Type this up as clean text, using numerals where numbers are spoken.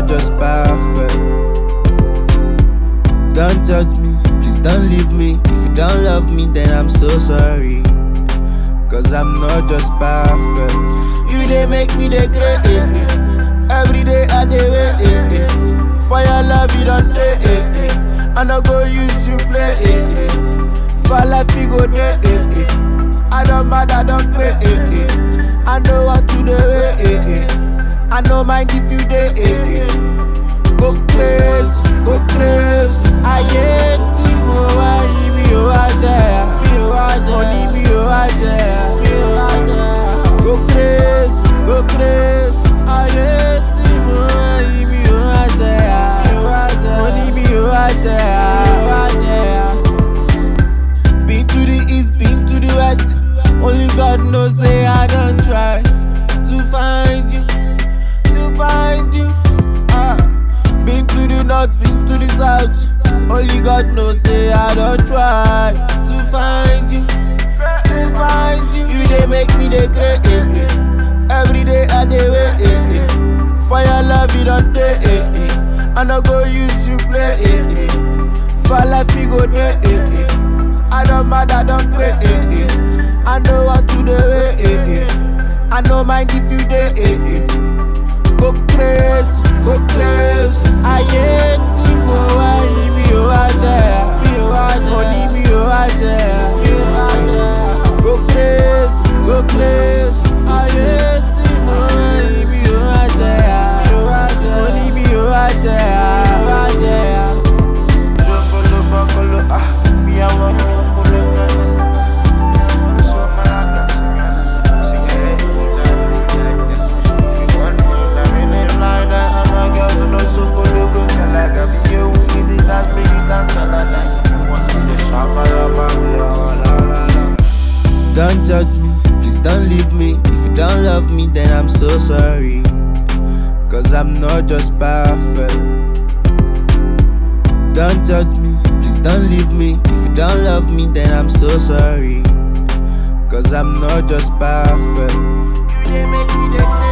not just perfect. Don't judge me, please don't leave me. If you don't love me, then I'm so sorry. Cause I'm not just perfect. You they make me the great. Every day I dey wait. For your love you don't take. I no go use you play. For life you go there. I don't mad, I don't create. I know what to do. I no mind if you dey. Go crazy, go crazy. I hate him, oh I be oh I money be oh I go crazy, go crazy. I hate him, oh I be oh I money be oh I been to the east, been to the west. Only God knows say I don't try to find you, to find you. Been to the north, been to the south. Only God knows say I don't try to find you, to find you. You they make me the great. Every day I dey wait. For your love you don't take. I no go use you play. For life you go there. I don't mad, I don't create. I know what to do. I no mind if you dey. Go crazy, go crazy. I hate him, oh I be oh I money be oh I go crazy, go crazy. I hate him, oh I be oh I money be oh I Don't judge me, please don't leave me. If you don't love me, then I'm so sorry. Cause I'm not just perfect. Don't judge me, please don't leave me. If you don't love me, then I'm so sorry. Cause I'm not just perfect. You make me the